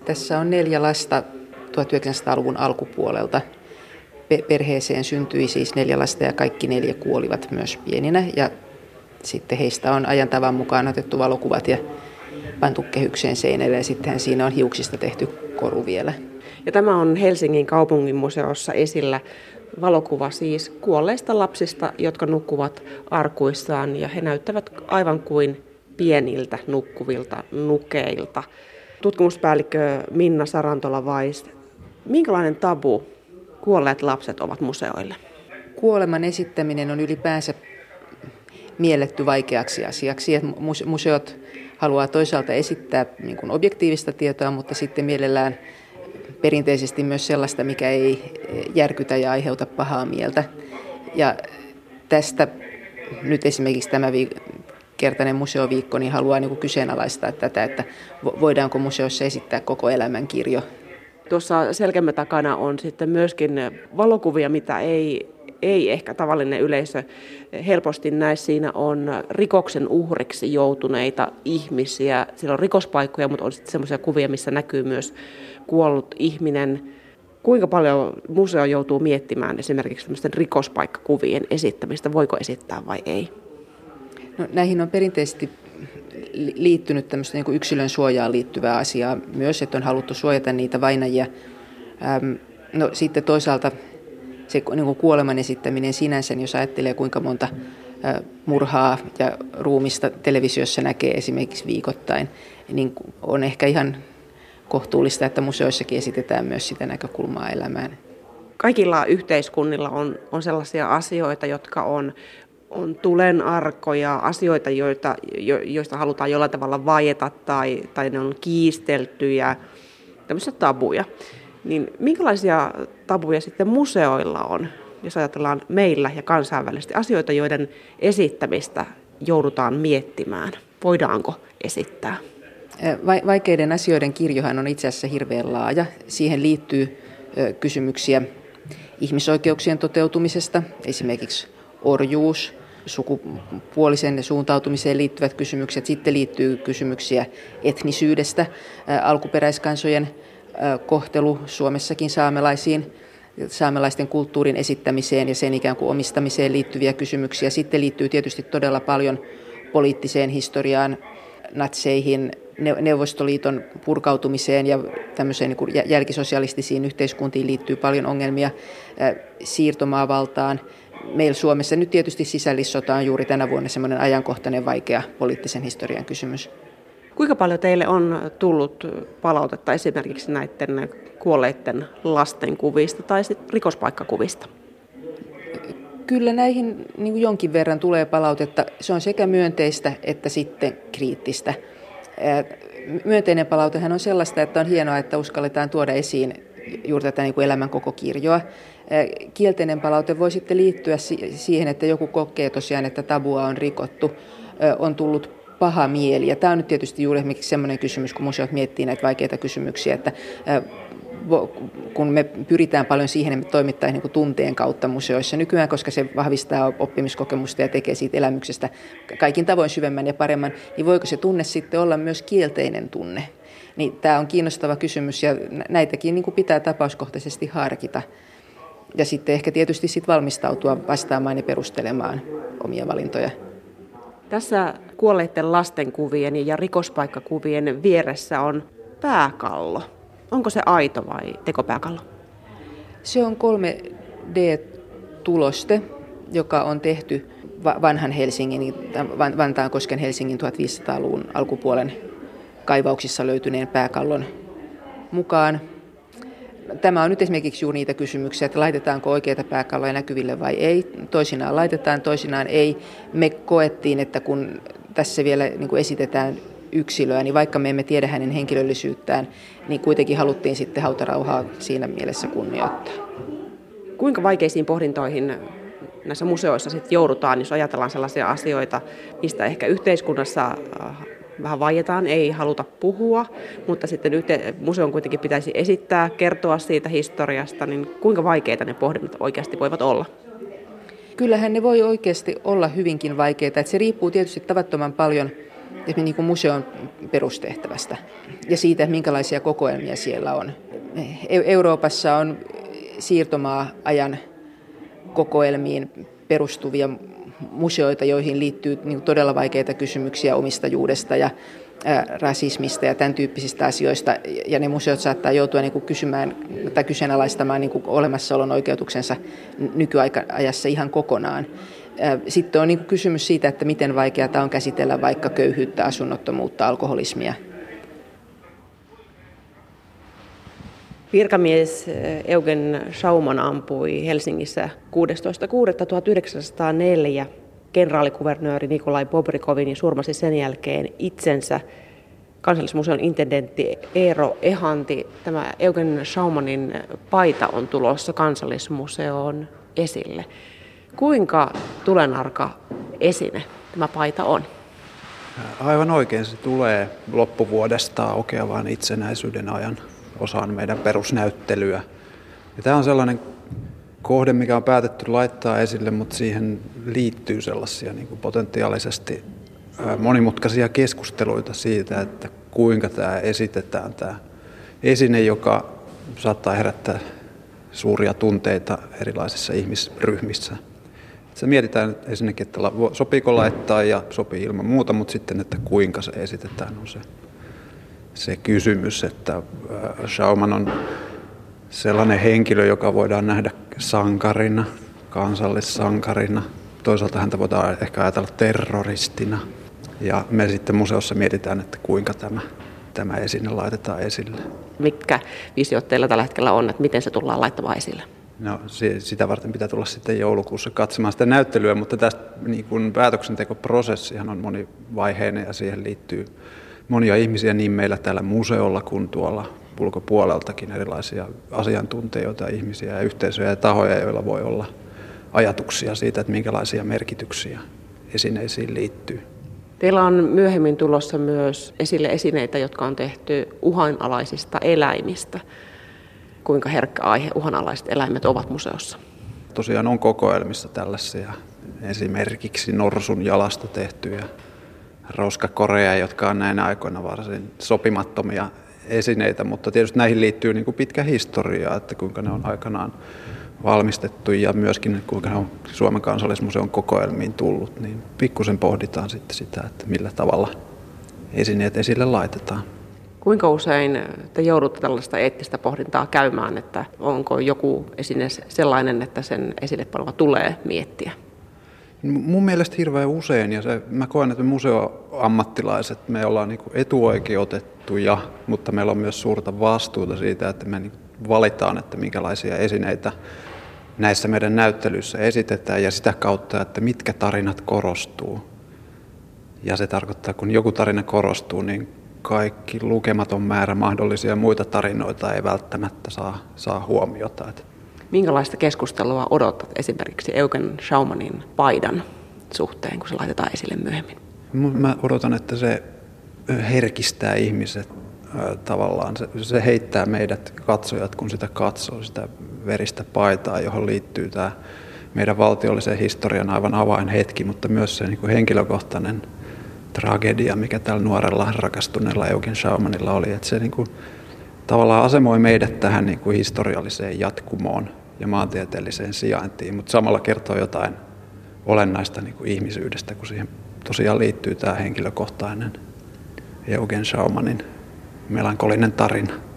Tässä on 4 lasta 1900-luvun alkupuolelta. Perheeseen syntyi siis 4 lasta ja kaikki 4 kuolivat myös pieninä. Ja sitten heistä on ajan tavan mukaan otettu valokuvat ja pantu kehykseen seinälle ja sittenhän siinä on hiuksista tehty koru vielä. Ja tämä on Helsingin kaupunginmuseossa esillä valokuva siis kuolleista lapsista, jotka nukkuvat arkuissaan ja he näyttävät aivan kuin pieniltä nukkuvilta nukeilta. Tutkimuspäällikkö Minna Sarantola-Weiss, minkälainen tabu kuolleet lapset ovat museoille? Kuoleman esittäminen on ylipäänsä mielletty vaikeaksi asiaksi. Museot haluaa toisaalta esittää niin kuin objektiivista tietoa, mutta sitten mielellään perinteisesti myös sellaista, mikä ei järkytä ja aiheuta pahaa mieltä. Ja tästä nyt esimerkiksi tämä kertainen museoviikko niin haluaa niin kuin kyseenalaistaa tätä, että voidaanko museossa esittää koko elämänkirjo. Tuossa selkämme takana on sitten myöskin valokuvia, mitä ei ehkä tavallinen yleisö helposti näe. Siinä on rikoksen uhriksi joutuneita ihmisiä. Siellä on rikospaikkoja, mutta on sitten semmoisia kuvia, missä näkyy myös kuollut ihminen. Kuinka paljon museo joutuu miettimään esimerkiksi tämmöisten rikospaikkakuvien esittämistä? Voiko esittää vai ei? No, näihin on perinteisesti liittynyt tämmöistä niin kuin yksilön suojaan liittyvää asiaa myös, että on haluttu suojata niitä vainajia. No sitten toisaalta se niin kuin kuoleman esittäminen sinänsä, jos ajattelee kuinka monta murhaa ja ruumista televisiossa näkee esimerkiksi viikoittain, niin on ehkä ihan kohtuullista, että museoissakin esitetään myös sitä näkökulmaa elämään. Kaikilla yhteiskunnilla on sellaisia asioita, jotka on tulenarkoja, asioita, joista halutaan jollain tavalla vaieta tai ne on kiisteltyjä, tämmöisiä tabuja. Niin minkälaisia tabuja sitten museoilla on, jos ajatellaan meillä ja kansainvälisesti asioita, joiden esittämistä joudutaan miettimään? Voidaanko esittää? Vaikeiden asioiden kirjohan on itse asiassa hirveän laaja. Siihen liittyy kysymyksiä ihmisoikeuksien toteutumisesta, esimerkiksi orjuus, sukupuolisen suuntautumiseen liittyvät kysymykset. Sitten liittyy kysymyksiä etnisyydestä, alkuperäiskansojen kohtelu Suomessakin saamelaisten kulttuurin esittämiseen ja sen ikään kuin omistamiseen liittyviä kysymyksiä. Sitten liittyy tietysti todella paljon poliittiseen historiaan, natseihin, Neuvostoliiton purkautumiseen ja tämmöiseen niin kuin jälkisosialistisiin yhteiskuntiin liittyy paljon ongelmia, siirtomaavaltaan. Meillä Suomessa nyt tietysti sisällissota on juuri tänä vuonna semmoinen ajankohtainen vaikea poliittisen historian kysymys. Kuinka paljon teille on tullut palautetta esimerkiksi näiden kuolleiden lasten kuvista tai rikospaikkakuvista? Kyllä näihin niin kuin jonkin verran tulee palautetta. Se on sekä myönteistä että sitten kriittistä. Myönteinen palautehan on sellaista, että on hienoa, että uskalletaan tuoda esiin juuri tätä niin kuin elämän koko kirjoa. Kielteinen palaute voi sitten liittyä siihen, että joku kokee tosiaan, että tabua on rikottu, on tullut paha mieli. Ja tämä on nyt tietysti juuri esimerkiksi sellainen kysymys, kun museot miettii näitä vaikeita kysymyksiä, että kun me pyritään paljon siihen, että me toimittaisiin niin kuin tunteen kautta museoissa nykyään, koska se vahvistaa oppimiskokemusta ja tekee siitä elämyksestä kaikin tavoin syvemmän ja paremman, niin voiko se tunne sitten olla myös kielteinen tunne? Niin tämä on kiinnostava kysymys ja näitäkin niin kuin pitää tapauskohtaisesti harkita. Ja sitten ehkä tietysti sit valmistautua vastaamaan ja perustelemaan omia valintoja. Tässä kuolleiden lastenkuvien ja rikospaikkakuvien vieressä on pääkallo. Onko se aito vai tekopääkallo? Se on 3D-tuloste, joka on tehty vanhan Helsingin, Vantaankosken Helsingin 1500-luvun alkupuolen kaivauksissa löytyneen pääkallon mukaan. Tämä on nyt esimerkiksi juuri niitä kysymyksiä, että laitetaanko oikeita pääkalloja näkyville vai ei. Toisinaan laitetaan, toisinaan ei. Me koettiin, että kun tässä vielä niin kuin esitetään yksilöä, niin vaikka me emme tiedä hänen henkilöllisyyttään, niin kuitenkin haluttiin sitten hautarauhaa siinä mielessä kunnioittaa. Kuinka vaikeisiin pohdintoihin näissä museoissa sitten joudutaan, jos ajatellaan sellaisia asioita, mistä ehkä yhteiskunnassa vähän vaietaan, ei haluta puhua, mutta sitten museon kuitenkin pitäisi esittää, kertoa siitä historiasta, niin kuinka vaikeita ne pohdinnat oikeasti voivat olla? Kyllähän ne voi oikeasti olla hyvinkin vaikeita. Että se riippuu tietysti tavattoman paljon niin kuin museon perustehtävästä ja siitä, minkälaisia kokoelmia siellä on. Euroopassa on siirtomaa-ajan kokoelmiin perustuvia museoita, joihin liittyy niin todella vaikeita kysymyksiä omistajuudesta ja rasismista ja tämän tyyppisistä asioista. Ja ne museot saattaa joutua niin kuin kysymään tai kyseenalaistamaan niin kuin olemassaolon oikeutuksensa nykyajassa ihan kokonaan. Sitten on niin kuin kysymys siitä, että miten vaikeaa on käsitellä vaikka köyhyyttä, asunnottomuutta, alkoholismia. Virkamies Eugen Schauman ampui Helsingissä 16.6.1904 kenraalikuvernööri Nikolai Bobrikovin ja surmasi sen jälkeen itsensä. Kansallismuseon intendentti Eero Ehanti, tämä Eugen Schaumanin paita on tulossa Kansallismuseoon esille. Kuinka tulenarka esine tämä paita on? Aivan oikein, se tulee loppuvuodesta aukeavaan itsenäisyyden ajan osaan meidän perusnäyttelyä. Ja tämä on sellainen kohde, mikä on päätetty laittaa esille, mutta siihen liittyy sellaisia niin kuin potentiaalisesti monimutkaisia keskusteluita siitä, että kuinka tämä esitetään, tämä esine, joka saattaa herättää suuria tunteita erilaisissa ihmisryhmissä. Se mietitään ensinnäkin, että sopiiko laittaa ja sopii ilman muuta, mutta sitten, että kuinka se esitetään, on se kysymys, että Schauman on sellainen henkilö, joka voidaan nähdä sankarina, kansallissankarina. Toisaalta häntä voidaan ehkä ajatella terroristina. Ja me sitten museossa mietitään, että kuinka tämä esine laitetaan esille. Mitkä visiot teillä tällä hetkellä on, että miten se tullaan laittamaan esille? No, sitä varten pitää tulla sitten joulukuussa katsomaan sitä näyttelyä, mutta tästä niin kuin päätöksentekoprosessihan on monivaiheinen ja siihen liittyy monia ihmisiä niin meillä täällä museolla kuin tuolla ulkopuoleltakin, erilaisia asiantuntijoita, ihmisiä ja yhteisöjä ja tahoja, joilla voi olla ajatuksia siitä, että minkälaisia merkityksiä esineisiin liittyy. Teillä on myöhemmin tulossa myös esille esineitä, jotka on tehty uhanalaisista eläimistä. Kuinka herkkä aihe uhanalaiset eläimet ovat museossa? Tosiaan on kokoelmissa tällaisia esimerkiksi norsun jalasta tehtyjä roskakoreja, jotka on näinä aikoina varsin sopimattomia esineitä, mutta tietysti näihin liittyy niin kuin pitkä historia, että kuinka ne on aikanaan valmistettu ja myöskin kuinka ne on Suomen kansallismuseon kokoelmiin tullut, niin pikkusen pohditaan sitten sitä, että millä tavalla esineet esille laitetaan. Kuinka usein te joudutte tällaista eettistä pohdintaa käymään, että onko joku esine sellainen, että sen esillepanoa tulee miettiä? Mun mielestä hirveän usein, ja mä koen, että me museoammattilaiset, me ollaan niin kuin etuoikeutettuja, mutta meillä on myös suurta vastuuta siitä, että me niin valitaan, että minkälaisia esineitä näissä meidän näyttelyissä esitetään, ja sitä kautta, että mitkä tarinat korostuu. Ja se tarkoittaa, kun joku tarina korostuu, niin kaikki lukematon määrä mahdollisia muita tarinoita ei välttämättä saa huomiota. Minkälaista keskustelua odotat esimerkiksi Eugen Schaumanin paidan suhteen, kun se laitetaan esille myöhemmin? Mä odotan, että se herkistää ihmiset tavallaan. Se heittää meidät katsojat, kun sitä katsoo, sitä veristä paitaa, johon liittyy tämä meidän valtiollisen historian aivan avainhetki, mutta myös se niin kuin henkilökohtainen tragedia, mikä tällä nuorella rakastuneella Eugen Schaumanilla oli. Että se niin kuin tavallaan asemoi meidät tähän niin kuin historialliseen jatkumoon ja maantieteelliseen sijaintiin, mutta samalla kertoo jotain olennaista niin kuin ihmisyydestä, kun siihen tosiaan liittyy tämä henkilökohtainen Eugen Schaumanin melankolinen tarina.